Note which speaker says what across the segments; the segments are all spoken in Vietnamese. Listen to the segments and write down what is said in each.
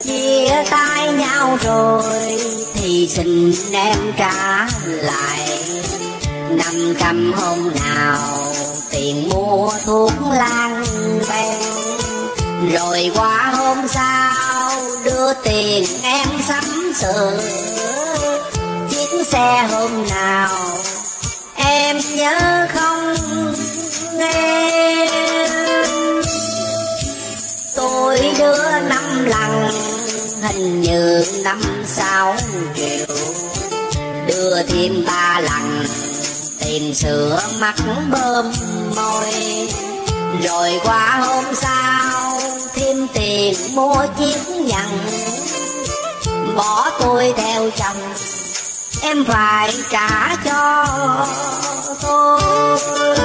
Speaker 1: chia tay nhau rồi thì xin em trả lại 500 hôm nào tiền mua thuốc lang bèn. Rồi qua hôm sau đưa tiền em sắm sửa chiếc xe hôm nào em nhớ không nghe. Tôi đưa 5 lần hình như 5-6 triệu, đưa thêm 3 lần tiền sữa mắt bơm môi. Rồi qua hôm sau thêm tiền mua chiếc nhẫn, bỏ tôi theo chồng em phải trả cho tôi.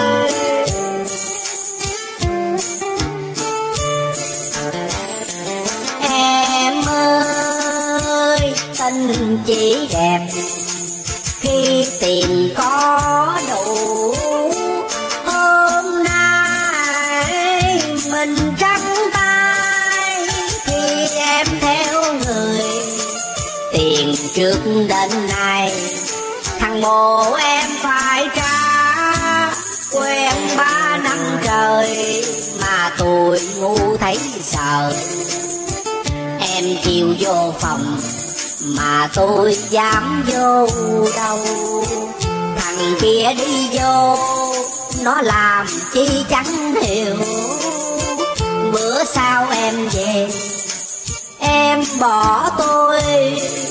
Speaker 1: Em ơi tình chỉ đẹp khi tiền có đủ. Hôm nay mình trắng tay khi em theo người, tiền trước đến nay thằng bồ em phải trả. Quen 3 năm trời mà tôi ngu thấy sợ, em kêu vô phòng mà tôi dám vô đâu. Thằng kia đi vô nó làm chi chẳng hiểu. Bữa sau em về em bỏ tôi